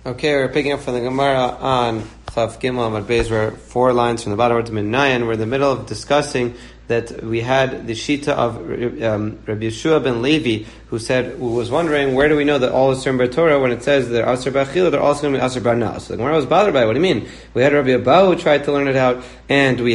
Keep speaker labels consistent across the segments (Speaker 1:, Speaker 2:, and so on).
Speaker 1: Okay, we're picking up from the Gemara on Chav Gimel Amud Beis. We're 4 lines from the bottom to Minayan. We're in the middle of discussing that we had the Shita of Rabbi Yeshua ben Levi, who was wondering, where do we know that all is Asur Torah when it says they're Asur B'Achila, they're also going to be Asur B'Ana? So the Gemara was bothered by it. What do you mean? We had Rabbi Abba who tried to learn it out, and we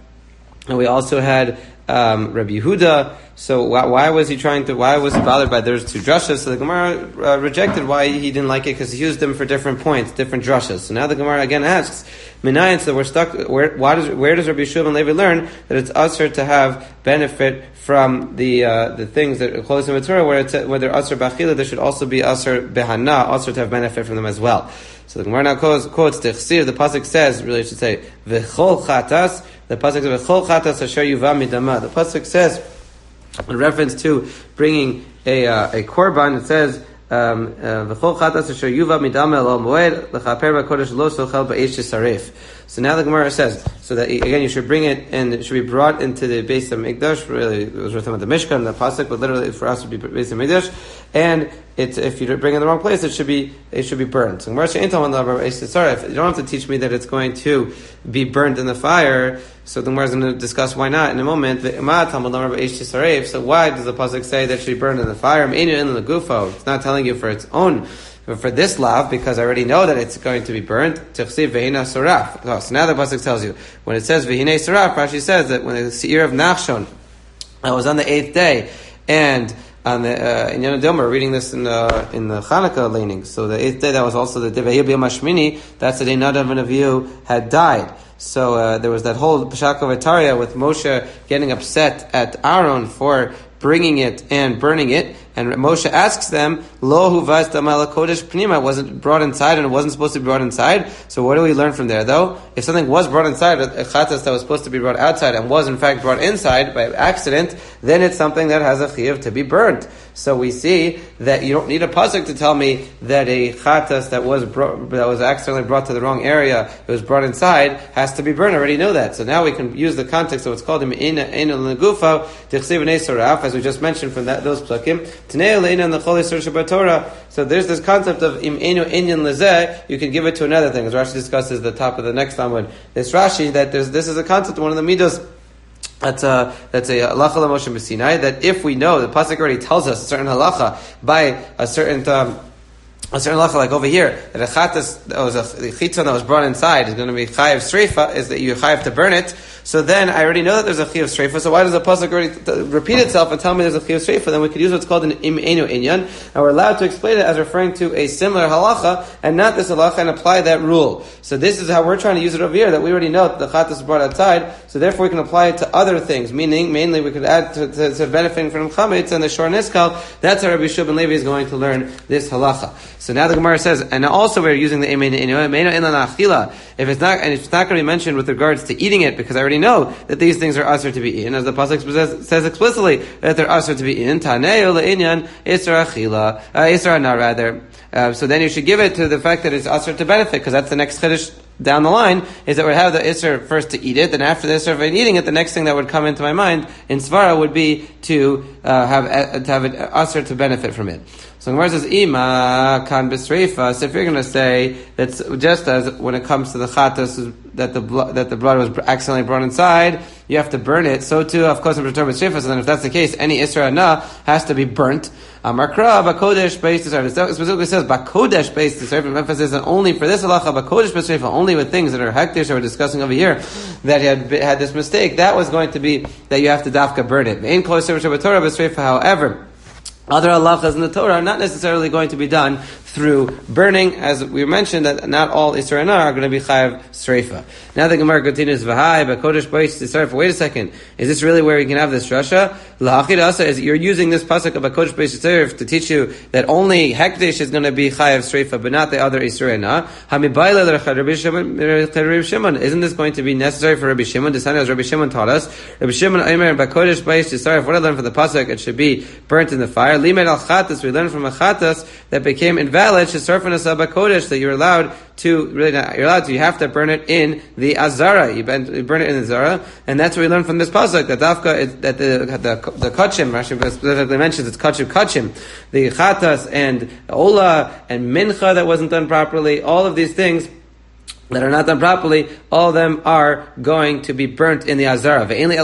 Speaker 1: also had Rabbi Yehuda. So why was he bothered by those two drushes? So the Gemara rejected why he didn't like it, because he used them for different points, different drushes. So now the Gemara again asks, Minayin, so we're stuck, where does Rabbi Yeshua ben Levi learn that it's usher to have benefit from the things that are close in the Torah, where they're usher b'achila, there should also be usher behana, usher to have benefit from them as well. So the Gemara now quotes Tichsir, the pasuk says, really it should say, V'chol chatas, the pasuk says, V'chol chatas asher yuva midama. The pasuk says, in reference to bringing a korban, it says, "V'chol chatas asher yuva midam el moed lechaper b'kodesh lo sochel b'eish sarif." So now the Gemara says, so that again you should bring it and it should be brought into the base of Mikdash. Really, it was written about the Mishkan, the pasuk, but literally for us it would be base of Mikdash. And if you bring it in the wrong place, it should be burned. So Gemara says, if you don't have to teach me that it's going to be burnt in the fire. So the Gemara is going to discuss why not in a moment. So why does the pasuk say that it should be burned in the fire? It's not telling you for its own. For this lav, because I already know that it's going to be burnt. So now the pasuk tells you, when it says v'hinei saraf, Rashi says that when the seir of Nachshon, I was on the 8th day, and on the in Yom Dom, we're reading this in the Chanukah laning. So the 8th day, that was also the Devei B'Yom HaShmini. That's the day Nadav and Avihu had died. So there was that whole Peshach of Ataria with Moshe getting upset at Aaron for bringing it and burning it. And Moshe asks them, Lo huvas damal kodesh pnima, wasn't brought inside and it wasn't supposed to be brought inside. So what do we learn from there though? If something was brought inside, a chatas that was supposed to be brought outside and was in fact brought inside by accident, then it's something that has a chiyuv to be burnt. So we see that you don't need a pasuk to tell me that a chatas that was accidentally brought to the wrong area, it was brought inside, has to be burned. I already know that. So now we can use the context of what's called in Legufa, as we just mentioned from those psukim. So there's this concept of im enu inyan lezeh. You can give it to another thing, as Rashi discusses the top of the next Amud. This Rashi that this is a concept of one of the midos. That's a halacha l'Moshe b'Sinai, that if we know the pasuk already tells us a certain halacha by a certain halacha, like over here, that a chatas that was a chitzon that was brought inside is going to be chayav sreifa, is that you chayav to burn it. So then I already know that there's a chayav sreifa. So why does the pasuk already repeat itself and tell me there's a chayav sreifa? Then we could use what's called an im enu inyan, and we're allowed to explain it as referring to a similar halacha and not this halacha, and apply that rule. So this is how we're trying to use it over here, that we already know that the chatas is brought outside. So therefore we can apply it to other things. Meaning, mainly we could add to benefiting from chametz and the shor niskal. That's how Rabbi Yeshua ben Levi is going to learn this halacha. So now the Gemara says, and also we're using the emeinu inyan. If it's not going to be mentioned with regards to eating it, because I already know that these things are asur to be eaten, as the pasuk says explicitly that they're asur to be eaten. Taneu leinyan isra achila, isra ana rather. So then you should give it to the fact that it's asur to benefit, because that's the next chiddush down the line, is that we have the isra first to eat it, then after the isra of eating it, the next thing that would come into my mind in svara would be to have it asur to benefit from it. So Gemara says, Ima kan b'sreifa. So if you're going to say that's just as when it comes to the chatas that the blood was accidentally brought inside, you have to burn it. So too, of course, in return with b'sreifa. So then, if that's the case, any isra na has to be burnt. Amarkra b'kodesh based to serve. It specifically says b'kodesh based to serve. Emphasis on only for this halacha b'kodesh b'sreifa, only with things that are hektish. We're discussing over here that had this mistake. That was going to be that you have to dafka burn it. However, other halachas in the Torah are not necessarily going to be done through burning, as we mentioned that not all Isra Anar are going to be chayav sreifa. Now the Gemara continues, V'hai b'kodesh b'is tisarif. Wait a second, is this really where we can have this rasha? L'hachid asa, is you're using this pasuk of b'kodesh b'is tisarif to teach you that only hekdesh is going to be chayav sreifa, but not the other Isra Anar. Hamibayla l'Rabbi Shimon. Isn't this going to be necessary for Rabbi Shimon? The as Rabbi Shimon taught us. Rabbi Shimon Omer b'kodesh b'is tisarif. What I learned from the pasuk, it should be burnt in the fire. Limed al chatas. We learned from a chatas that became invalid Dalit Shesarfin Asaba Kodesh, that you're allowed to, you have to burn it in the Azara. You burn it in the Azara, and that's what we learn from this pasuk, that Dafka, that the Kachim, Rashi specifically mentions it's Kachim, the Chatas and Ola and Mincha that wasn't done properly, all of these things that are not done properly, all of them are going to be burnt in the Azara.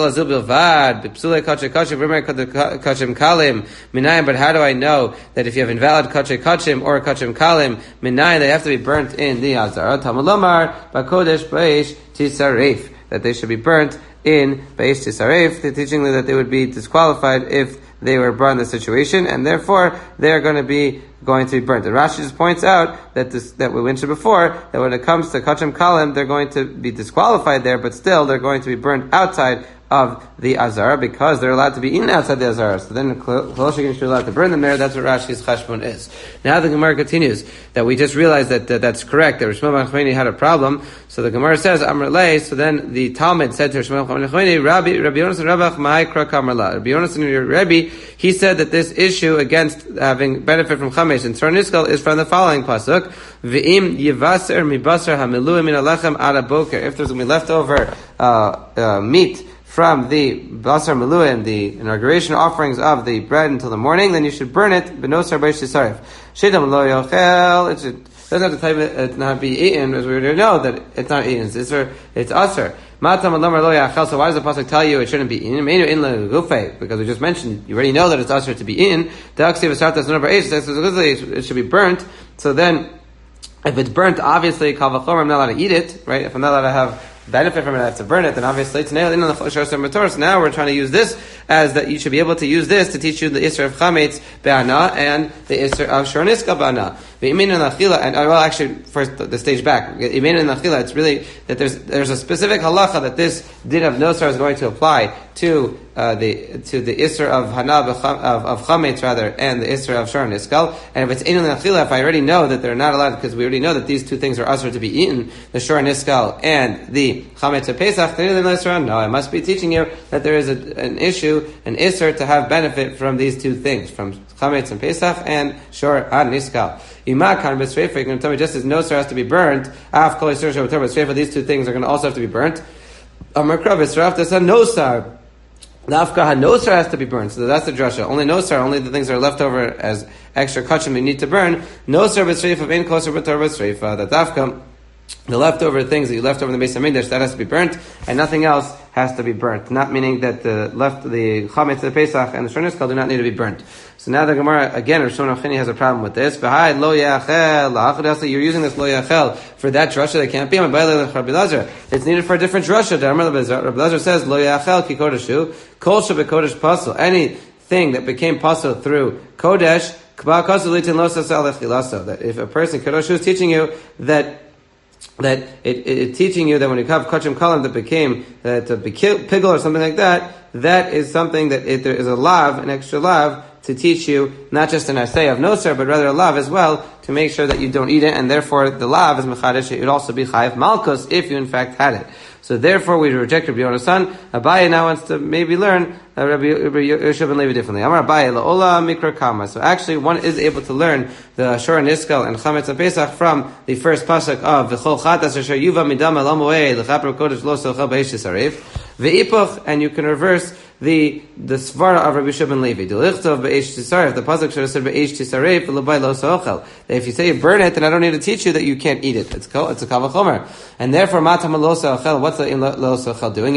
Speaker 1: But how do I know that if you have invalid kachem kachim or kachem kalim, minayin, they have to be burnt in the Azara? Talmud lomar b'kodesh b'eish tisaref, that they should be burnt in b'eish tisaref. They're teaching that they would be disqualified if they were brought in the situation, and therefore they are going to be burnt. And Rashi just points out that we mentioned before, that when it comes to kachem kalim, they're going to be disqualified there, but still they're going to be burnt outside of the Azara, because they're allowed to be eaten outside the Azara. So then Kol you're allowed to burn them there. That's what Rashi's chashbon is. Now the Gemara continues, that we just realized that that's correct, that Rishma ben Chachmeni had a problem. So the Gemara says, Amr lei, so then the Talmud said to Rishma ben Chachmeni, Rabbi Yonasan Rabach Ma'ai Kra Kamarla. Rabbi Yonasan, your Rebbe, he said that this issue against having benefit from Chamesh and Tzor Niskal is from the following pasuk, V'im yivaser mibasar hamiluim min alechem ad boker. If there's going to be leftover meat from the basar meluim, the inauguration offerings of the bread until the morning, then you should burn it. Benosar b'eish tisaref. Shedam lo yochel. It doesn't have to type it not be eaten, as we already know that it's not eaten. It's aser. Matam lo yachel. So why does the pasuk tell you it shouldn't be eaten? Meinu in legufei, because we just mentioned you already know that it's aser to be eaten. It should be burnt. So then, if it's burnt, obviously kal v'chomer, I'm not allowed to eat it, right? If I'm not allowed to have benefit from it, I have to burn it, then obviously it's nailed in the Torah. So now we're trying to use this as that you should be able to use this to teach you the Isser of Chametz Be'ana and the Isser of Shor Niskal Be'ana. And well, actually, first the stage back. It's really that there's a specific halacha that this din of Nosar is going to apply to the Isser of Hana of Chametz rather, and the Isser of Shor Niskal. And if it's in Nachila, if I already know that they're not allowed, because we already know that these two things are usher to be eaten, the Shor Niskal and the Chametz of Pesach, no, I must be teaching you that there is an issue, an Isser to have benefit from these two things, from Chametz and Pesach and Shor Niskal. Imakan b'sreifa, you're going to tell me just as Nosar has to be burnt, af kol Yisrael shabbatar b'sreifa, these two things are going to also have to be burnt. Amar krav b'sraf dasa Nosar. Nafka ha-Nosar has to be burned. So that's the drasha. Only Nosar, only the things that are left over as extra kachim you need to burn. Nosar b'sreifa v'in kol shabbatar b'sreifa. That Dafka, the leftover things that you left over in the Beis HaMikdash, that has to be burnt, and nothing else has to be burnt. Not meaning that the Chametz, the Pesach, and the Shor Niskal do not need to be burnt. So now the Gemara, again, Rosh Hashanah has a problem with this. You're using this lo yachel for that drasha that can't be. It's needed for a different drasha. Rabbi Lazar says, lo yachel ki kodeshu, kol shebekodesh pasel. Anything that became pasel through kodesh, that if a person, Kadoshu, is teaching you that it teaching you that when you have kachim kalim that became pigel or something like that, that is something that there is a lav, an extra lav, to teach you not just an assay of nosar, but rather a lav as well, to make sure that you don't eat it, and therefore the lav is mechadesh. It would also be chayiv malchus if you in fact had it. So therefore we reject Rabbi Yonasan. Abaye now wants to maybe learn Rabbi Yosef ben Levi differently. Amar Abaye la'ola mikra kama. So actually one is able to learn the Shor Niskal and Chametz and Pesach from the first pasuk of V'chol chatas asher yuva midam el amoei l'chaper kodesh lo sochel b'eish tisaref ve'ipuch, and you can reverse the svara of Rabbi Yosef ben Levi. The lichtov b'eish tisaref. The pasuk should have said b'eish tisaref v'lobay lo sochel. If you say you burn it, then I don't need to teach you that you can't eat it. It's a kal v'chomer, and therefore matam lo sochel. What's the lo sochel doing?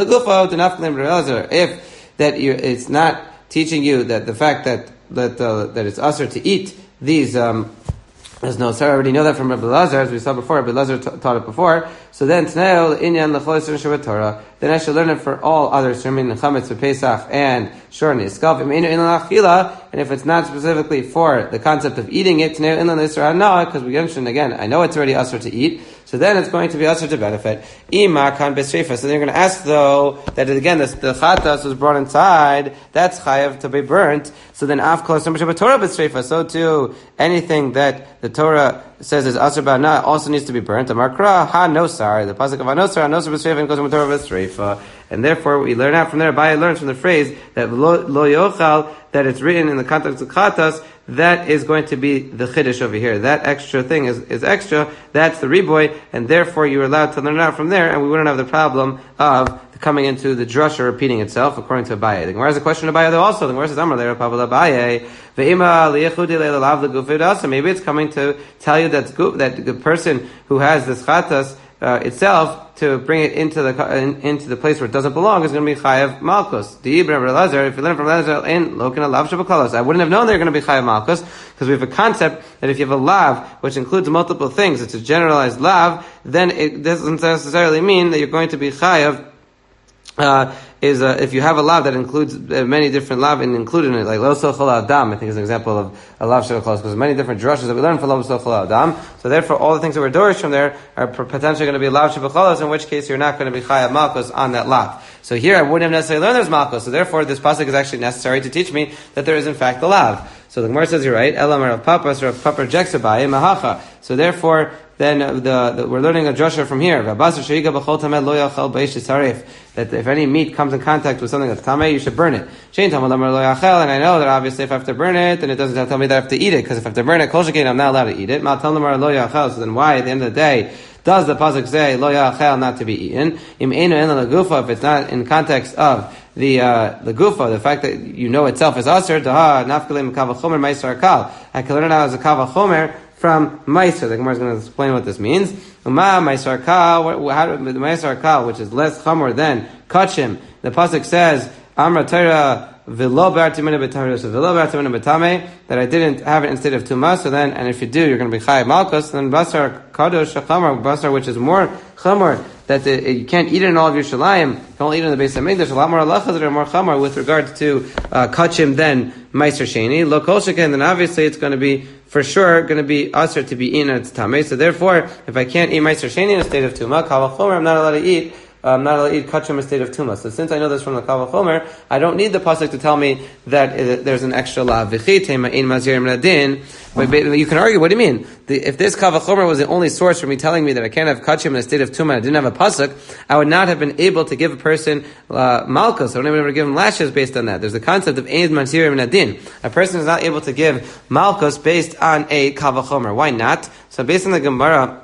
Speaker 1: If that it's not teaching you that the fact that it's usher to eat these there's no, I already know that from Rabbi Lazar, as we saw before. Rabbi Lazar taught it before. So then, then I should learn it for all others, Chametz, Pesach, and Shor Niskal. And if it's not specifically for the concept of eating it, because we mentioned again, I know it's already usher to eat, so then it's going to be usher to benefit. So they're going to ask though, that again, the chatas was brought inside, that's chayav to be burnt, so then so too, anything that the Torah says is asr ba'ana also needs to be burnt. Amarkra ha nosar, the pasuk of anosar b'sreifa and goes to Torah b'sreifa. And therefore, we learn out from there, Abaye learns from the phrase that lo yochal, that it's written in the context of chatas, that is going to be the chiddush over here. That extra thing is extra, that's the riboy, and therefore you're allowed to learn it out from there, and we wouldn't have the problem of coming into the drasha repeating itself, according to Abaye. The Gemara has a question of Abaye though also. The Gemara says, Amar le'er pavel Abaye, ve'ima liyechudi le'elav l'gufid also. Maybe it's coming to tell you that the person who has this chatas itself, to bring it into the place where it doesn't belong, is going to be chayav malchus. The Ibn Elazar, if you learn from Elazar, in lokin alav shabakalos, I wouldn't have known they're going to be chayav malchus, because we have a concept that if you have a lav which includes multiple things, it's a generalized lav, then it doesn't necessarily mean that you're going to be chayav. If you have a lav that includes many different lav and included in it, like lo sochol adam, I think is an example of a lav shel because there's many different drushes that we learn from lo sochol adam. So therefore, all the things that we're dorish from there are potentially going to be lav shel in which case you're not going to be chayav malchus on that lav. So here I wouldn't have necessarily learned there's malchus. So therefore, this pasuk is actually necessary to teach me that there is in fact a lav. So the Gemara says you're right. Elam Rav Papa, so Rav Papa rejects Abaye mahacha. So therefore, then we're learning a drasha from here. That if any meat comes in contact with something that's tamei, you should burn it. And I know that obviously if I have to burn it, then it doesn't tell me that I have to eat it, because if I have to burn it, kol shekain, I'm not allowed to eat it. So then why, at the end of the day, does the pasuk say lo yachel, not to be eaten? If it's not in context of the gufa, the fact that you know itself is aser, daha nafkalim kavachomer ma'isar kal. I can learn it out as a kavachomer from Meiser. The Gemara is going to explain what this means. Ma'isar kal, the Ma'isar kal, which is less chamor than kachim. The pasuk says, Amra Torah v'lo b'artimina b'tamei, so v'lo b'artimina b'tamei, that I didn't have it instead of tuma. So then, and if you do, you're going to be chayav malchus. Then basar kadosh chamor, basar which is more chamor, that you can't eat it in all of your shalayim. You can only eat it in the base of There's a lot more halachas that are more chamor with regard to kachim than meiser sheni. Lo kol sheken, then obviously it's going to be for sure going to be aser to be eaten at tamei. So therefore, if I can't eat meiser sheni in a state of tuma, kal v'chomer, I'm not allowed to eat. I'm not allowed to eat kachim in a state of tuma. So since I know this from the Kal V'chomer, I don't need the pasuk to tell me that there's an extra lav. But you can argue, what do you mean? If this Kal V'chomer was the only source for me telling me that I can't have kachim in a state of tuma, and I didn't have a pasuk, I would not have been able to give a person malchus. I wouldn't have been able to give him lashes based on that. There's the concept of ein mazir min adin. A person is not able to give malchus based on a Kal V'chomer. Why not? So based on the Gemara,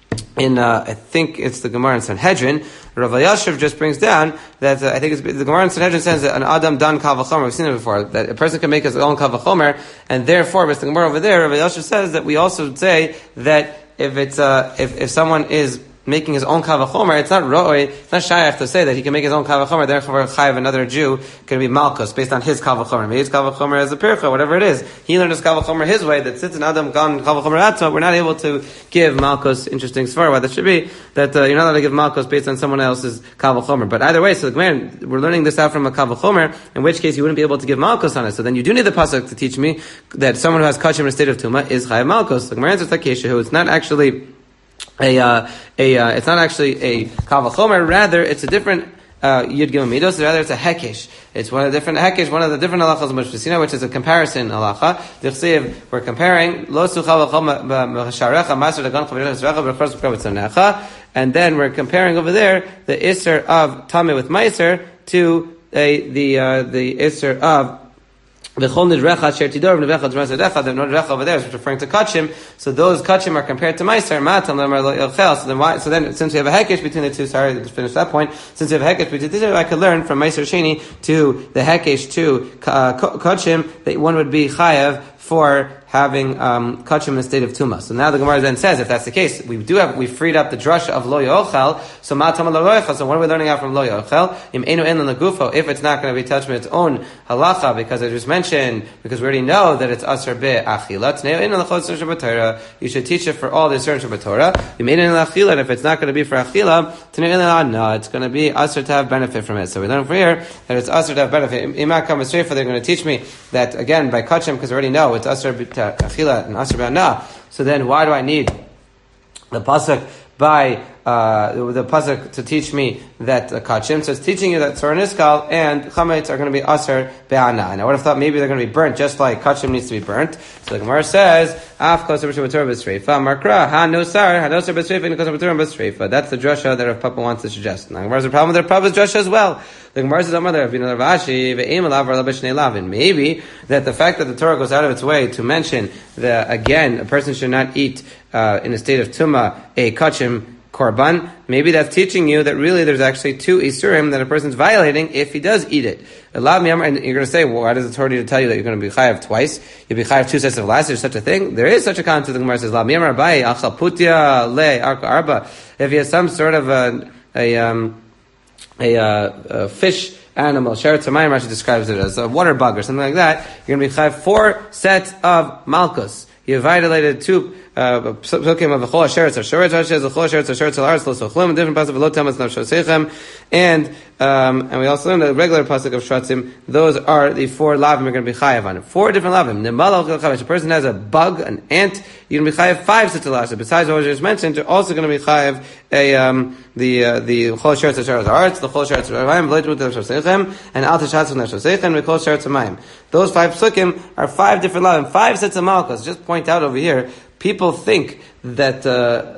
Speaker 1: I think it's the Gemara in Sanhedrin, Rav Yashiv just brings down that I think the Gemara in Sanhedrin says that an Adam dan Kal V'chomer, we've seen it before, that a person can make his own Kal V'chomer, and therefore, based on the Gemara over there, Rav Yashiv says that we also would say that if it's if someone is making his own Kal V'chomer, it's not roi, it's not shy to say that he can make his own Kal V'chomer, therefore chayav another Jew can be malchus based on his Kal V'chomer. Maybe his Kal V'chomer as a pircha, whatever it is. He learned his Kal V'chomer his way, that sits in Adam gan Kal V'chomer atzma, we're not able to give malchus. Interesting svar why that should be, that you're not allowed to give malchus based on someone else's Kal V'chomer. But either way, so man, we're learning this out from a Kal V'chomer, in which case you wouldn't be able to give malchus on it. So then you do need the pasuk to teach me that someone who has kachim in a state of tuma is chayav malchus. The Gemara answers Takesha, it's not actually it's not actually a Kal V'chomer, rather it's a different Yud Gimel Midos, rather it's a Hekesh. It's one of the different Hekesh, one of the different halachas of Mishpasina, which is a comparison halacha. Dichsiv, we're comparing Lo Su Kal V'chomer B'Sharecha Maser Dagan Chavidah Zrecha B'Chos B'Kavitzonecha, and then we're comparing over there the Isser of Tameh with Meiser to the Isser of the nidrecha sher tidor nidrecha d'maser the nidrecha over there is referring to kachim. So those kachim are compared to meiser. Matam lemar lo yochel. So then why? So then, since we have a hekesh between the two, sorry to finish that point. Since we have a hekesh between the two, I could learn from meiser sheni to the hekesh to kachim that one would be chayav for having kachim in a state of tuma. So now the Gemara then says, if that's the case, we freed up the drasha of lo yochel. So matam lo yochel. So what are we learning out from lo yochel? Im enu en legufo. If it's not going to be touched with its own halacha, because I just mentioned, because we already know that it's aser be'achila. You should teach it for all the certain Shabbat Torah. Im enu en l'achila. And if it's not going to be for achila, no, it's going to be aser to have benefit from it. So we learn from here that it's aser to have benefit. Imak come straight for they're going to teach me that again by kachim, because I already know it's aser achila and aser be'ana. So then why do I need the pasuk by the pasuk to teach me that kachim. So it's teaching you that tzor niskal and chametz are going to be aser be'ana. And I would have thought maybe they're going to be burnt just like kachim needs to be burnt. So the Gemara says, af kosar b'shem b'sreifa markra ha nosar b'sreifa and kosar b'sreifa. That's the drasha that Rav Papa wants to suggest. Now Gemara's a problem with Rav Papa's drasha as well. The Gemara says, maybe that the fact that the Torah goes out of its way to mention that again a person should not eat in a state of tumah a kachim korban, maybe that's teaching you that really there's actually two isurim that a person's violating if he does eat it. And you're going to say, well, why does the Torah need to tell you that you're going to be chayav twice? You'll be chayav two sets of last. There's such a thing. There is such a concept. The Gemara says, if he has some sort of a fish animal, Sheretz Hamayim, Rashi describes it as a water bug or something like that, you're going to be chayav 4 sets of malchus. You violated 2 psukim of the chol sheretz or sheretz hashes the chol sheretz or sheretz al aretz lo sochlum different pasuk of lo tamas nafshosechem and we also learned the regular pasuk of shratzim. Those are the 4 lavim you're going to be chayav on. 4 different lavim. A person has a bug, an ant, you're going to be chayav 5 sets of lashes. Besides what I just mentioned, you're also going to be chayav the chol sheretz or sheretz al aretz, the chol sheretz al mayim, lo tamas nafshosechem, and al tashatz nafshosechem, and chol sheretz mayim. Those 5 psukim are 5 different lavim, 5 sets of malchus. Just point out over here. People think that no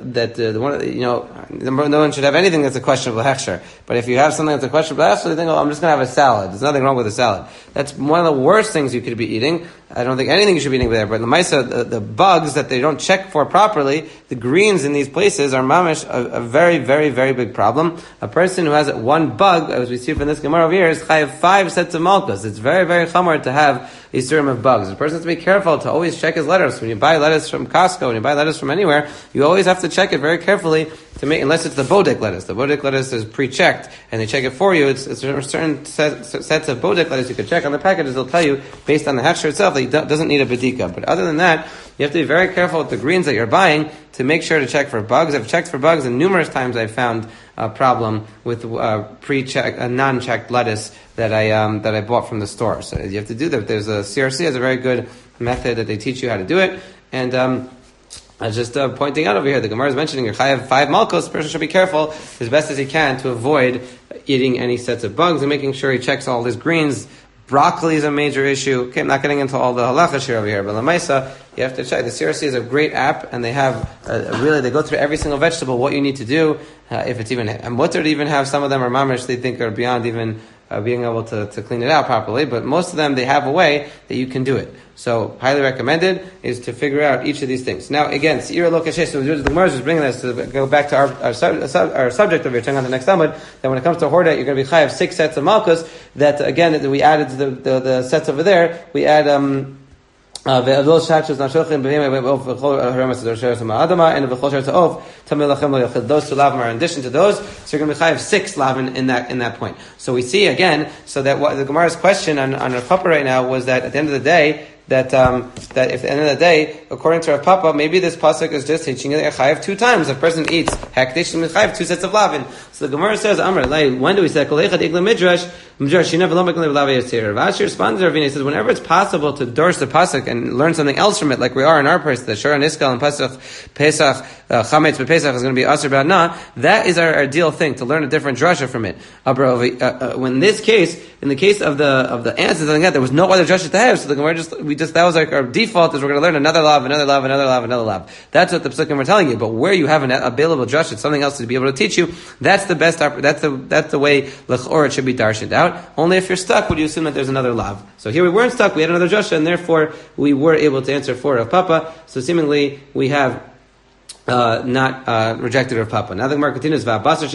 Speaker 1: one should have anything that's a questionable hechsher. But if you have something that's a questionable hechsher, they think, oh, I'm just going to have a salad. There's nothing wrong with a salad. That's one of the worst things you could be eating. I don't think anything you should be eating there. But the Maisa, the bugs that they don't check for properly, the greens in these places are mamish a very, very, very big problem. A person who has one bug, as we see from this Gemara over here, is chayav 5 sets of malchus. It's very, very chamor to have a serum of bugs. The person has to be careful to always check his lettuce. When you buy lettuce from Costco, when you buy lettuce from anywhere, you always have to check it very carefully to make, unless it's the bodek lettuce. The bodek lettuce is pre-checked, and they check it for you. It's certain sets of bodek lettuce you can check on the packages. They'll tell you, based on the hechsher itself, that it doesn't need a bedika. But other than that, you have to be very careful with the greens that you're buying to make sure to check for bugs. I've checked for bugs, and numerous times I've found a problem with pre-checked, non-checked lettuce that I bought from the store. So you have to do that. There's a CRC has a very good method that they teach you how to do it, and I was just pointing out over here, the Gemara is mentioning your chayav 5 malchus. The person should be careful as best as he can to avoid eating any sets of bugs and making sure he checks all his greens. Broccoli is a major issue. Okay, I'm not getting into all the halachas here over here, but Lamaisa, you have to check. The CRC is a great app, and they have they go through every single vegetable, what you need to do, if it's even, and what to even have. Some of them are mamish, they think are beyond even being able to clean it out properly, but most of them, they have a way that you can do it. So, highly recommended is to figure out each of these things. Now, again, Seira Lo Kashesh, so the Gemara is bringing us to go back to our subject of your tongue on the next Talmud, that when it comes to Horda, you're going to be chayav 6 sets of malchus, that again, we added to the sets over there, we add, and those are two lavim are in addition to those, so you're going to be chayav 6 lavim in that point. So we see again, so that what the Gemara's question on Rav Papa right now was that at the end of the day, that if at the end of the day, according to Rav Papa, maybe this pasuk is just teaching you that chayav 2 times. If a person eats hekdesh and chayav 2 sets of lavin. So the Gemara says, Amr, when do we say kol echad igla midrash? Rashi responds to Ravina, he says, whenever it's possible to dorsh the pasuk and learn something else from it, like we are in our person, the Shara Niskal and Pesach, Chametz Pesach is going to be Aser B'Adna, that is our ideal thing, to learn a different drasha from it. When in this case, in the case of the ants and something like that, there was no other drasha to have, so the Gemara that was like our default, is we're going to learn another lav. That's what the psukim are telling you. But where you have an available drasha, something else to be able to teach you, that's the best. That's the way l'chor it should be darshaned out. Only if you're stuck would you assume that there's another lav. So here we weren't stuck. We had another drasha, and therefore we were able to answer for Rav Papa. So seemingly we have not rejected Rav Papa. Now the Gemara continues, but according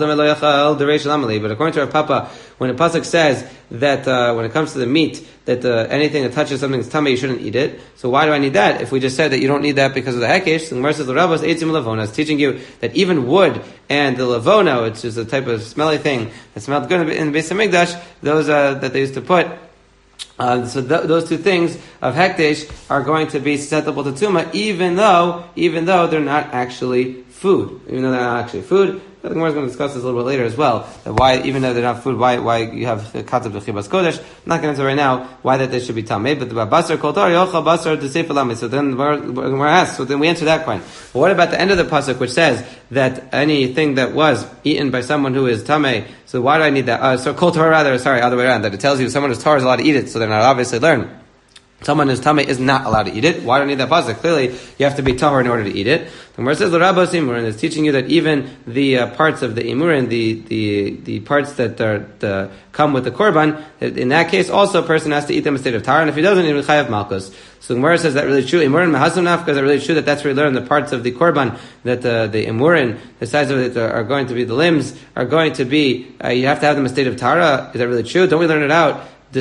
Speaker 1: to Rav Papa, when a pasuk says that when it comes to the meat, that anything that touches something's tummy, you shouldn't eat it. So why do I need that? If we just said that you don't need that because of the hekesh, the Gemara says the Rabbos eitzim lavona is teaching you that even wood and the lavona, which is a type of smelly thing that smelled good in the Beis Hamikdash, those that they used to put. Those 2 things of hekdesh are going to be susceptible to tumah, even though they're not actually food, even though they're not actually food. The Gemara is going to discuss this a little bit later as well. That why, even though they're not food, why you have the concept of chibas kodesh. I'm not going to answer right now why that they should be tamei. But the basar kol tar yochal basar d'seif alami. So then we're asked. So then we answer that question. But what about the end of the pasuk, which says that anything that was eaten by someone who is tamei? So why do I need that? So kol tar rather, other way around. That it tells you someone who's tar is allowed to eat it. So they're not obviously learn. Someone who's tamei is not allowed to eat it. Why do I need that pasuk? Clearly, you have to be tahor in order to eat it. And where it says l'rabos imurin, it's teaching you that even the parts of the imurin, the parts that come with the korban, in that case, also a person has to eat them in a state of tahor, and if he doesn't, he will chayav malchus. So the Gemara says that really true. Imurin mahasam nafka, is that really true? That's where we learn the parts of the korban that the imurin, the size of it are going to be, the limbs are going to be. You have to have them in a state of tahara. Is that really true? Don't we learn it out? The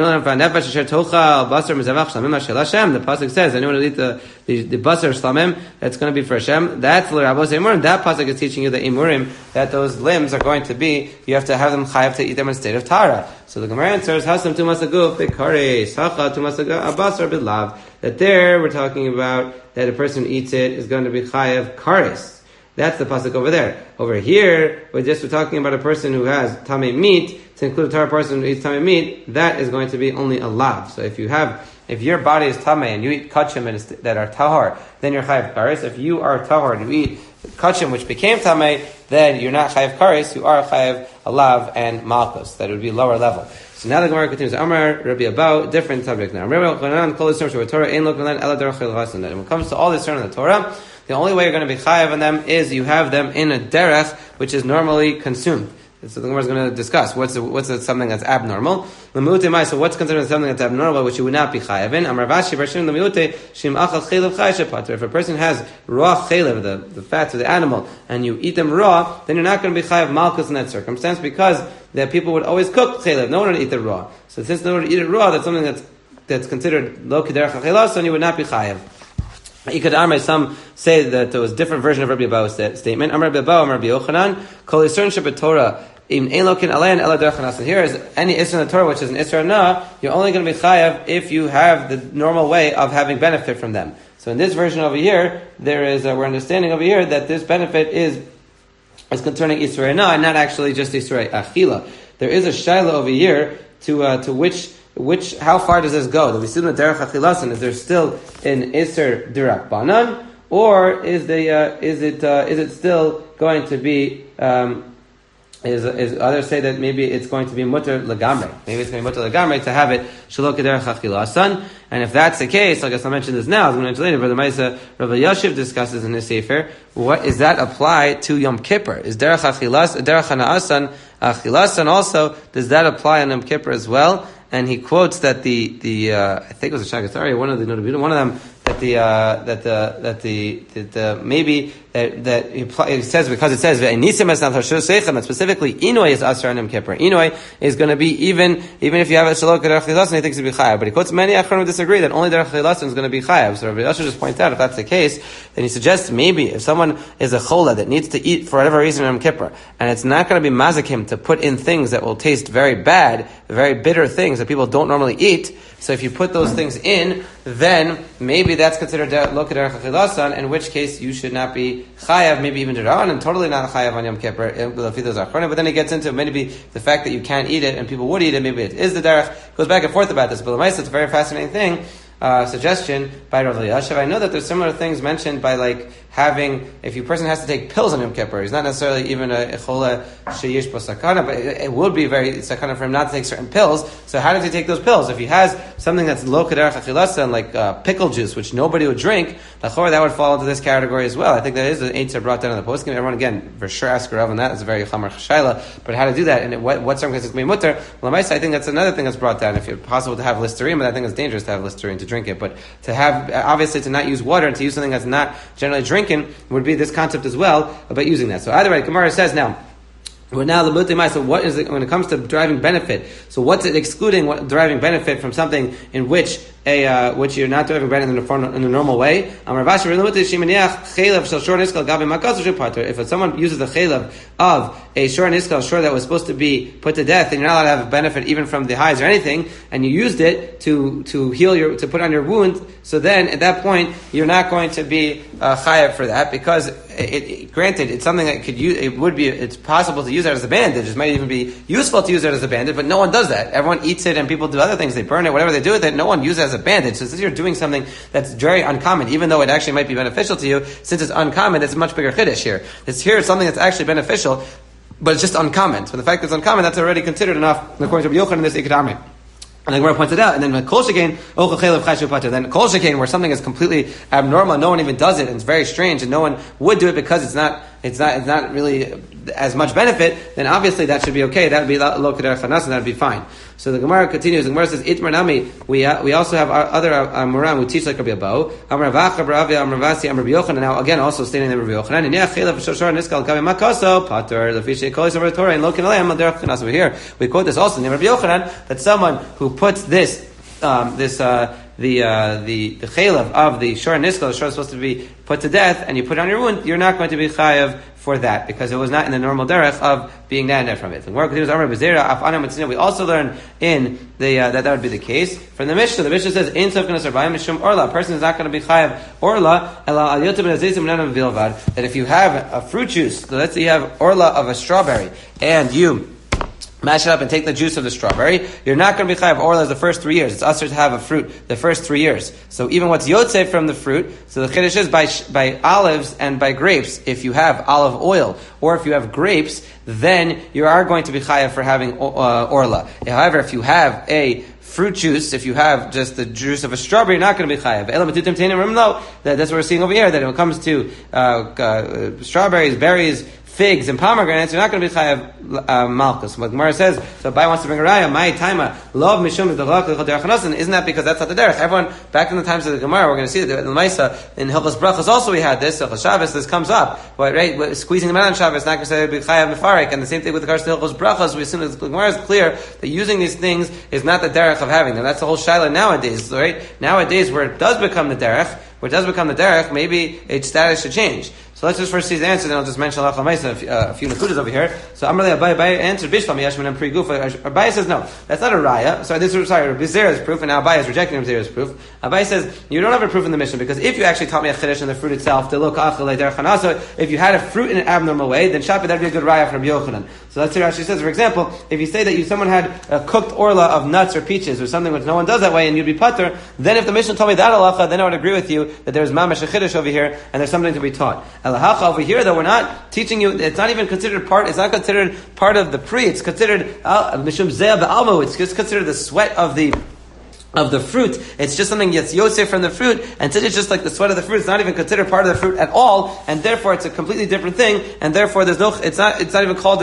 Speaker 1: pasuk says, anyone who eat the basar shlamim, that's going to be for Hashem. That's l'rabos imurim. That pasuk is teaching you the imurim, that those limbs are going to be, you have to have them chayav to eat them in state of tara. So the Gemara answers, hasam tumas aguf b'kares, hacha tumas abasar b'lav. That there, we're talking about that a person who eats it is going to be chayav kares. That's the pasuk over there. Over here, we're talking about a person who has tamei meat. To include a Torah person who eats tamei meat, that is going to be only a lav. So if your body is tamei and you eat kachim that are tahor, then you're chayav kares. If you are tahor and you eat kachim which became tamei, then you're not chayav kares. You are chayav a lav and malchus. That would be lower level. So now the Gemara continues. Amar Rabbi Abau, different subject now. When it comes to all this in the Torah, the only way you're going to be chayav on them is you have them in a derech which is normally consumed. So the Gemara is going to discuss what's something that's abnormal. So what's considered something that's abnormal, which you would not be chayav in? If a person has raw chaylev, the fats of the animal, and you eat them raw, then you're not going to be chayav malchus in that circumstance, because that people would always cook chaylev. No one would eat it raw. So since no one would eat it raw, that's something that's considered lo kederach ha'chelas, and you would not be chayav. Some say that there was a different version of Rabbi Abau's statement. Amar Rabbi Abau, Amar Rabbi Yochanan, kol yisron shebetorah. Here is any Isra in the Torah, which is an Isra na, you're only going to be chayav if you have the normal way of having benefit from them. So in this version over here, we're understanding over here that this benefit is concerning Isra na, and not actually just Isra achila. There is a shaila over here to which how far does this go? Do we still in the derech achilasan? Is there still an Isra dirak banan, or is it still going to be? Others say that maybe it's going to be mutter legamre. Maybe it's going to be mutter legamre to have it shalok kederech achilasan. And if that's the case, I guess I'll mention this now. I'm going to mention later. But the Maisa Rabbi Yashiv discusses in his sefer. What is that apply to Yom Kippur? Is derech hanaasan achilasan also? Does that apply on Yom Kippur as well? And he quotes that the I think it was a Shagatari, one of them, that he says, because it says that specifically Inoi is Asar and Yom Kippur. Inoi is going to be even if you have a Shalok Derech Chilasan, he thinks it'll be Chayav. But he quotes many Achronim who disagree that only Derech Chilasan is going to be Chayav. So Rabbi Yasher just points out, if that's the case, then he suggests maybe if someone is a Chola that needs to eat for whatever reason on Yom Kippur, and it's not going to be mazakim to put in things that will taste very bad, very bitter things that people don't normally eat. So if you put those things in, then maybe that's considered lo kederech achilasan, in which case you should not be chayav, maybe even Duran, and totally not chayav on Yom Kippur. But then he gets into maybe the fact that you can't eat it and people would eat it, maybe it is the derech. Goes back and forth about this. But it's a very fascinating thing. Suggestion by Rav Elyashiv. I know that there's similar things mentioned by having, if a person has to take pills on Yom Kippur, he's not necessarily even a chola sheyish bo sakana, but it would be very sakana for him not to take certain pills. So how does he take those pills? If he has something that's lo kederech achilasa, like pickle juice, which nobody would drink, that would fall into this category as well. I think that is an eitzah brought down in the poskim. Everyone, again, for sure ask Rav on that. It's a very chamar chashayla. But how to do that, and what circumstances can be mutter? Well, I think that's another thing that's brought down. If it's possible to have Listerine, but I think it's dangerous to have Listerine to drink it. But to have, obviously, to not use water and to use something that's not generally drinking would be this concept as well about using that. So either way, Gemara says now, so what is it when it comes to deriving benefit? So what's it excluding deriving benefit from something in which which you're not doing bread in the normal way. If someone uses the chaylev of a shor niskal, shor that was supposed to be put to death, and you're not allowed to have a benefit even from the hides or anything, and you used it to heal to put on your wound, so then at that point you're not going to be chayav for that, because granted, it's something that it's possible to use it as a bandage. It might even be useful to use it as a bandage, but no one does that. Everyone eats it and people do other things. They burn it, whatever they do with it. No one uses it as a bandage. So since you're doing something that's very uncommon, even though it actually might be beneficial to you, since it's uncommon, it's a much bigger chiddush here. It's something that's actually beneficial, but it's just uncommon. So the fact that it's uncommon, that's already considered enough, according to Rabbi Yochanan in this Ikadami. And the Gemara points it out, and then kol shekain ochel chaylev chashu pater. Then kol shekain, where something is completely abnormal, no one even does it, and it's very strange, and no one would do it because it's not really as much benefit. Then obviously that should be okay. That would be lo keder chanas, and that would be fine. So the Gemara continues. The Gemara says, "Itmar nami." We also have our other Amoram who teach like Rabbi Abba. Amar Ravacha, Rabbi Amar Ravasi, Amar Rabbi Yochanan. Now again, also stating the Rabbi Yochanan. And chaylev shoshar niskal kavi makaso pater lefishi kolis over Torah and lo kinalem derech chanas. Over here, we quote this also in the Rabbi Yochanan that someone who puts the chaylev of the shor niskal, the shor is supposed to be put to death, and you put it on your wound, you're not going to be chayav for that, because it was not in the normal derech of being nana from it. We also learn in the that would be the case from the Mishnah. The Mishnah says, "Ein sof kana sarbayim mishum orla." A person is not going to be chayav orla ela al yotem ben azizim nanav bilvad. That if you have a fruit juice, so let's say you have orla of a strawberry, and you mash it up and take the juice of the strawberry, you're not going to be chayav orla the first 3 years. It's usher to have a fruit the first 3 years. So even what's yotzei from the fruit, so the chiddush is by olives and by grapes, if you have olive oil, or if you have grapes, then you are going to be chayav for having orla. However, if you have a fruit juice, if you have just the juice of a strawberry, you're not going to be chayav. That's what we're seeing over here, that when it comes to strawberries, berries, figs and pomegranates, you're not going to be chayav malchus. What Gemara says, so Abai wants to bring a raya, my taima, love mishum isn't that because that's not the derech? Everyone, back in the times of the Gemara, we're going to see that in the Maisa, in Hilchos Brachos also we had this, Hilchos Shabbos, this comes up, right? Squeezing them out on Shabbos, not going to say be chayav mefarek, and the same thing with regards to Hilchos Brachos, we assume that the Gemara is clear that using these things is not the derech of having them. That's the whole shaila nowadays, right? Nowadays, where it does become the derech, maybe its status should change. So let's just first see the answer, then I'll just mention a few nakudas over here. So Amarle Abai answered Bishlam Yashman and Pre-Gufa. Abai says no, that's not a raya. Rabbi Zera's proof, and now Abai is rejecting Rabbi Zera's proof. Abai says you don't have a proof in the Mishnah, because if you actually taught me a chiddush in the fruit itself, if you had a fruit in an abnormal way, then Shapi, that'd be a good raya from Rabbi Yochanan. So that's what Rashi says. For example, if you say that someone had a cooked orla of nuts or peaches or something which no one does that way, and you'd be pater, then if the Mishnah told me that halacha, then I would agree with you that there's mamash a chiddush over here, and there's something to be taught. Over here, though, we're not teaching you. It's not even considered part. It's not considered part of the pri. It's considered mishum zeh ba'almo. It's just considered the sweat of the fruit. It's just something that's yosef from the fruit, and since it's just like the sweat of the fruit, it's not even considered part of the fruit at all, and therefore it's a completely different thing, and therefore it's not even called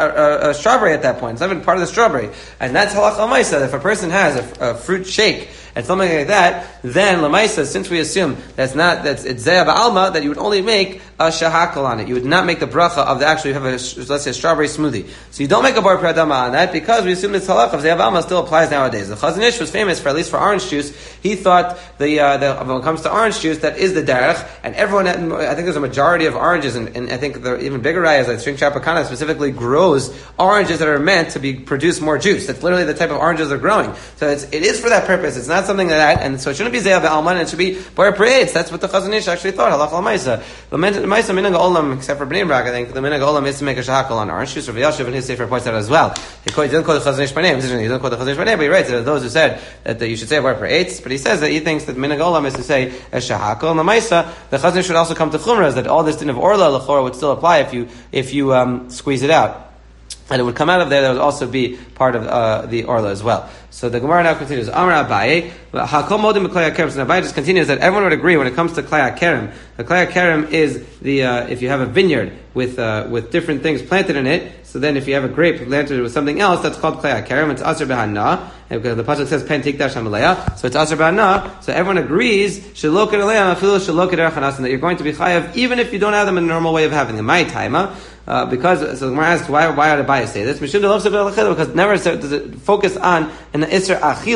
Speaker 1: a strawberry at that point. It's not even part of the strawberry. And that's halach l'maisa. If a person has a fruit shake and something like that, then l'maisa, since we assume it's zeh ba'alma, that you would only make a shahakal on it. You would not make the bracha of the actual, you have let's say a strawberry smoothie. So you don't make a bar pradama on that, because we assume this halach of zeh ba'alma still applies nowadays. The Chazon Ish was famous for, at least for orange juice, he thought when it comes to orange juice, that is the derech, and everyone, I think there's a majority of oranges, and I think the even bigger rayas, like Shrink Chapakana specifically grows oranges that are meant to produce more juice. That's literally the type of oranges they're growing. So it is for that purpose. It's not something like that, and so it shouldn't be zeh ba'alma, and it should be bar preites. That's what the Chazon Ish actually thought. Halach l'maisa. The Maisa minhag olam, except for Bnei Brak, I think the minhag olam is to make a shahakal on orange juice. Rabbi Yashiv in his sefer points out as well. He didn't quote the Chazon Ish by name. He didn't quote the Chazon Ish by name, but he writes that those who said that you should say bar preites, but he says that he thinks that minhag olam is to say a shahakal. And the Maisa, the Chazon Ish should also come to chumras, that all this din of orla l'chora would still apply if you squeeze it out. And it would come out of there, that would also be part of the orla as well. So the Gemara now continues. Amar Abaye, Hakol modim b'klei hakerem. So Abaye just continues that everyone would agree when it comes to klei hakerem. The klei hakerem is if you have a vineyard with different things planted in it. So then, if you have a grape planted with something else, that's called klei hakerem. It's aser b'hana. Because the pasuk says pen tikdash hamaleya, so it's aser b'hana. So everyone agrees shelo kedaleya afilu shelo keder chanasin, that you're going to be chayav even if you don't have them in a normal way of having them. My taima. Because so the Gemara asks why did Abaye say this? Because never does it focus on an isser achila.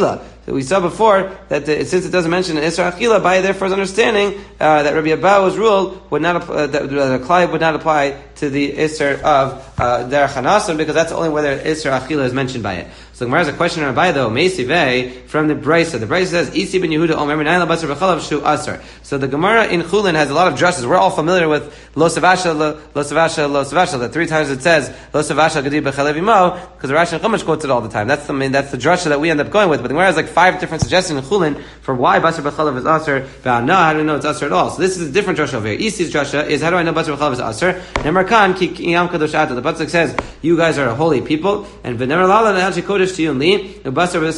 Speaker 1: we saw before that since it doesn't mention Isra Achila, by therefore is understanding that Rabbi Abahu's rule would not that the Klai would not apply to the Isra of Derech Hanasan, because that's only whether Isra Achila is mentioned by it. So Gemara has a question on Abai though, Meisi Vei, from the Brisa. The Brisa says, Isi ben Yehuda Omer Minayla Basar B'chalav Shu Asar. So the Gemara in Chulin has a lot of drushes. We're all familiar with Lo Savasha, Lo Savasha, Lo Savasha. That 3 times it says Lo Savasha Gadi B'chalev Imo, because the Rashi and Chumash quotes it all the time. That's the drusha that we end up going with. But the Gemara has like 5 different suggestions in Chulin for why Basar B'chalav is Asar. Ba'ana, how do we know it's Asar at all? So this is a different drusha over here. Isi's drusha is, how do I know Basar B'chalav is Asar? Nemar Kan Ki Yam Kadosh Ata. The pasuk says, you guys are a holy people, and V'nemar Lala Na'al Kodesh to you and Li. The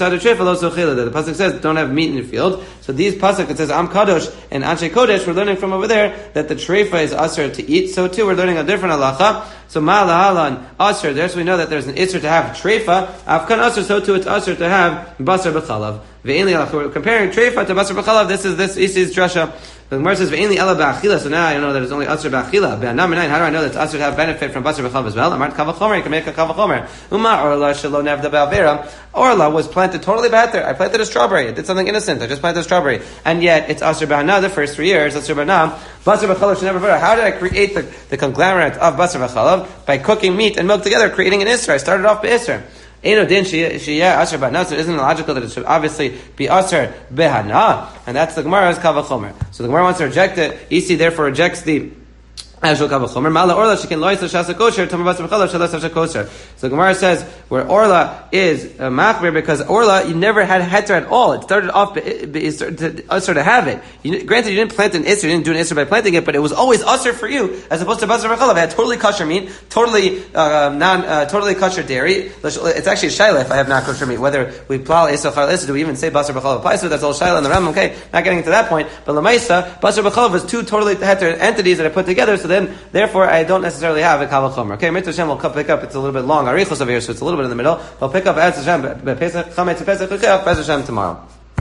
Speaker 1: pasuk says don't have meat in the field. So these pasuk it says Am Kadosh and Anshe Kodesh, we're learning from over there that the treifa is asr to eat. So too we're learning a different halacha. So ma'alahalan asr. There, so we know that there's an isr to have treifa. Afkan asr. So too it's asr to have basar b'chalav. We're comparing treifa to basar b'chalav. This is drasha. The Gemara says ve'enli ela ba'achila. So now I know that it's only asr ba'achila. Be'anam minayin. How do I know that it's asr to have benefit from basar b'chalav as well? Amart kavachomer. You can make a kavachomer. Uma orla shelo nevda ba'avera. Orla was planted totally bad there. I planted a strawberry. I did something innocent. I just planted a strawberry, and yet it's asr ba'ana the first 3 years. Asr ba'ana. Basar b'chalav should never be. How did I create the conglomerate of basar b'chalav? By cooking meat and milk together, creating an isra. I started off be'isra. Eno din sheyeh asher b'hana. So isn't it logical that it should obviously be asher b'hana? And that's the Gemara's kavachomer. So the Gemara wants to reject it. Isi therefore rejects the Ashul kavachomer. Mala orla she can lois l'shasa kosher. Tamar basar b'chalav shalas l'shasa kosher. So the Gemara says where orla is machmir, because orla you never had heter at all. It started off usher to have it. Granted, you didn't plant an isser, you didn't do an isser by planting it, but it was always usher for you as opposed to basar b'chalav. It had totally kosher meat, totally totally kosher dairy. It's actually a shaila if I have not kosher meat. Whether we plow isser chal isser, do we even say basar b'chalav applies to it? That's all shaila in the Ram. Okay, not getting into that point. But lamaisa basar b'chalav was 2 totally heter entities that I put together. So then, therefore, I don't necessarily have a kavachomer. Okay, Mitzvah Hashem will pick up. It's a little bit long. Arichos over here, so it's a little bit in the middle. I'll pick up Pesach Hashem tomorrow.